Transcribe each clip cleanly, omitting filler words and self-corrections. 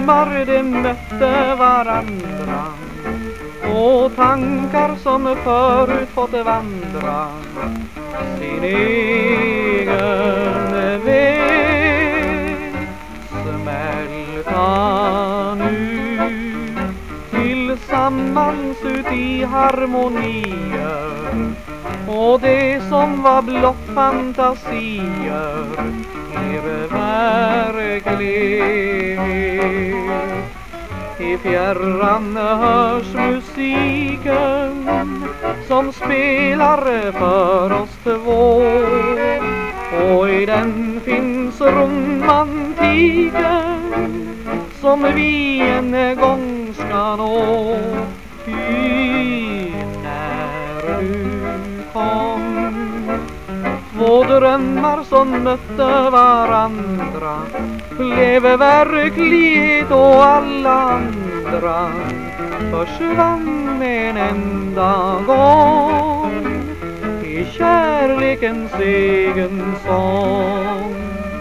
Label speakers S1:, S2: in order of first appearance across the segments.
S1: drömmar de mötte varandra och tankar som förut fått vandra sin egen väg. Smälta nu tillsammans ut i harmonier, och det som var blott fantasier blir verklighet. I fjärran hörs musiken som spelar för oss två, och i den finns romantiken som vi en gång ska nå. Ty när du kom, två drömmar som mötte varandra blev verklighet, och alla andra försvann en enda gång i kärlekens egen sång.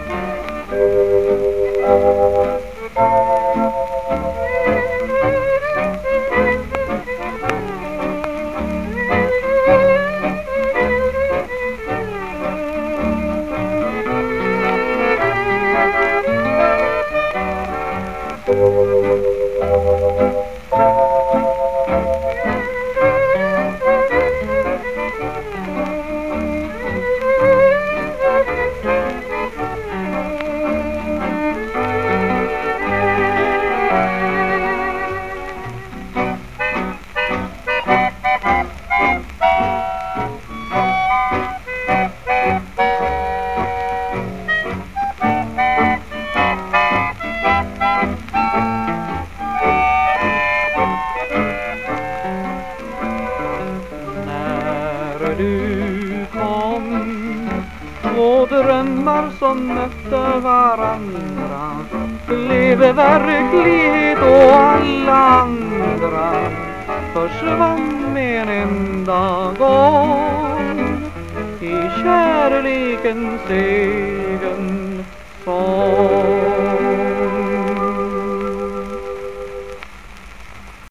S1: Du kom, två drömmar som mötte varandra blev verklighet, och alla andra försvann med en enda gång i kärlekens egen sång.